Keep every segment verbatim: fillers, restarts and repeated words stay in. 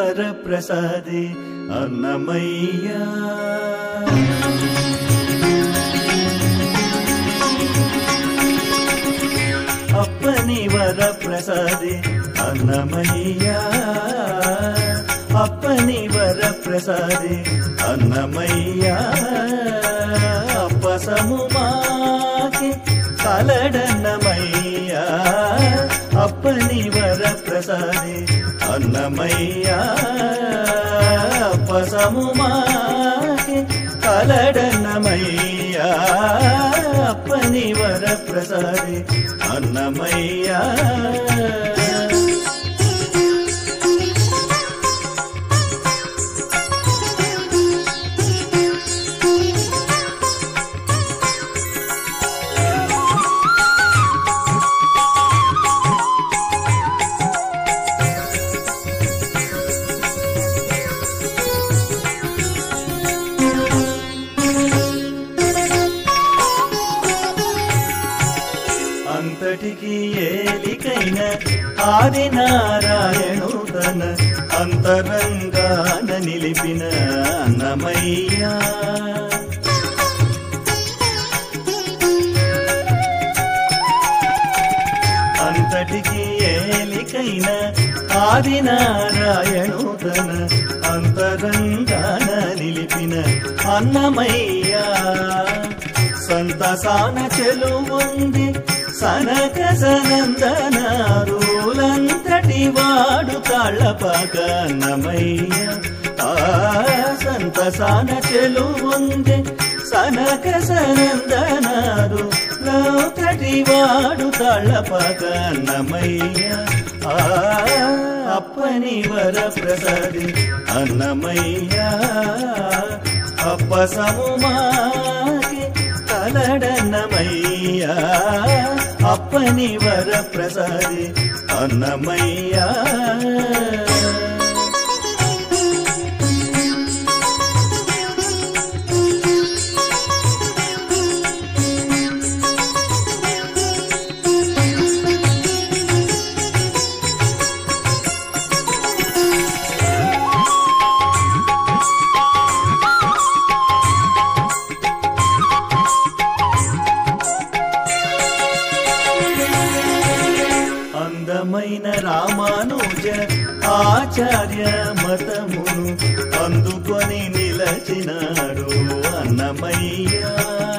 వరప్రసాదే అన్నమయ్యా. అప్పని వరప్రసాదే అన్నమయ్యా, అప్పని వరప్రసాదే అన్నమయ్యా. అప్పసము మాకి కలడన్నమయ్యా, అప్పని వరప్రసాదే అన్నమయ్యా. అప్పసము మాకి కలడన్నమయ్యా, అప్పని వరప్రసాదే అన్నమయ్యా. అంతటికి ఏలికైన ఆది నారాయణు తన అంతరంగాన నిలిపిన అన్నమయ్యా. అంతటికి ఏలికైన ఆది నారాయణు తన అంతరంగాన నిలిపిన అన్నమయ్యా. సంతసాన చెలువుంది సనక సనందనారులంతటి వాడు తాళ్ళపాక అన్నమయ్య. ఆ సంతసాన చెలువుంది సనక సనందనారు లంతటి వాడు తాళ్ళపాక అన్నమయ్య. ఆ అప్పని వరప్రసాదే అన్నమయ్య. అప్పసము మాకి కలడన్నమయ్యా, అప్పని వరప్రసాదే అన్నమయ్యా. అందమైన రామానుజ ఆచార్య మతమును అందుకొని నిలచినాడు అన్నమయ్యా.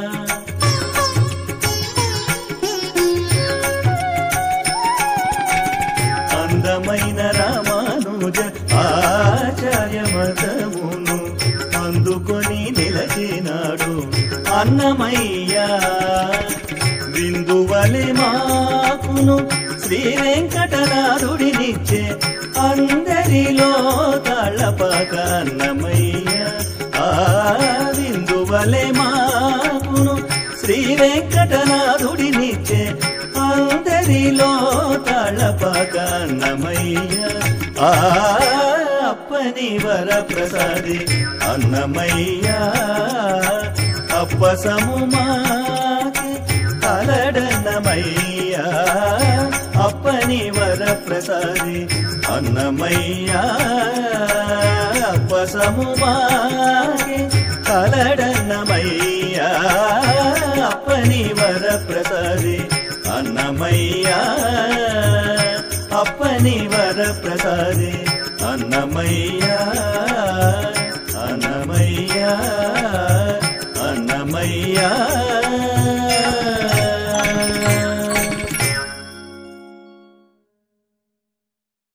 అందమైన రామానుజ ఆచార్య మతమును అందుకొని నిలచినాడు అన్నమయ్యా. బిందువలె మాకును శ్రీ వెంకటనాథుడినిచ్చే అందరిలో తాళ్ళపాక అన్నమయ్య. ఆ బిందువలె మాకును శ్రీ వెంకటనాథుడినిచ్చే అందరిలో తాళ్ళపాక అన్నమయ్య. ఆ అప్పని వరప్రసాదే అన్నమయ్య. అప్పసము మాకి కలడన్నమయ్యా, అప్పని వరప్రసాదే అన్నమయ్యా. అప్పసము మాకి కలడన్నమయ్యా, అప్పని వరప్రసాదే అన్నమయ్యా. అప్పని వరప్రసాదే అన్నమయ్యా. అన్నమయ్యా, అన్నమయ్యా.